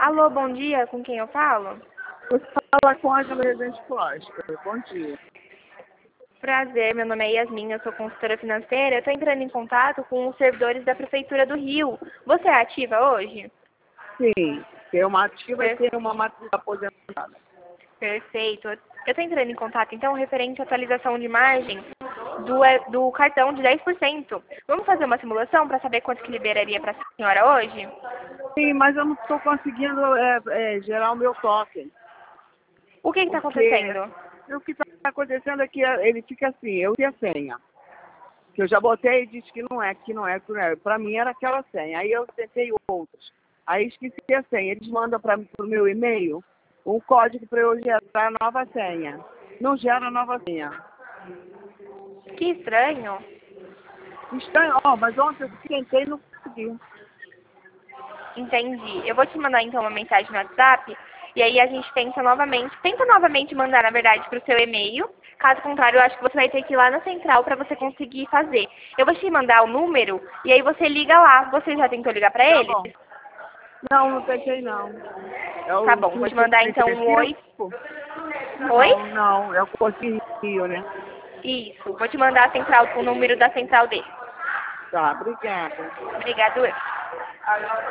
Alô, bom dia, com quem eu falo? Você fala com a Ângela Rezende Costa. Bom dia. Prazer, meu nome é Yasmin, eu sou consultora financeira. Eu estou entrando em contato com os servidores da Prefeitura do Rio. Você é ativa hoje? Sim, tem uma ativa e Per- tem uma matriz aposentada. Perfeito. Eu estou entrando em contato, então, referente à atualização de margem do cartão de 10%. Vamos fazer uma simulação para saber quanto que liberaria para a senhora hoje? Sim, mas eu não estou conseguindo gerar o meu token. O que está Porque acontecendo? o que está acontecendo é que ele fica assim, eu e a senha. Que eu já botei e disse que não é, que não é, que não é. Para mim era aquela senha. Aí eu tentei outros. Aí esqueci a senha. Eles mandam para o meu e-mail um código para eu gerar a nova senha. Não gera a nova senha. Que estranho. Estranho, mas ontem eu tentei e não consegui. Entendi. Eu vou te mandar então uma mensagem no WhatsApp e aí a gente tenta novamente mandar, na verdade, para o seu e-mail. Caso contrário, eu acho que você vai ter que ir lá na central para você conseguir fazer. Eu vou te mandar o número e aí você liga lá. Você já tentou ligar para Tá eles? bom. Não, não tentei não. É Tá o bom, vou te mandar então um oi. 55? Oi? Não, é o Corte Rio, né? Isso. Vou te mandar a central, o número da central dele. Tá, obrigada. Obrigado, eu.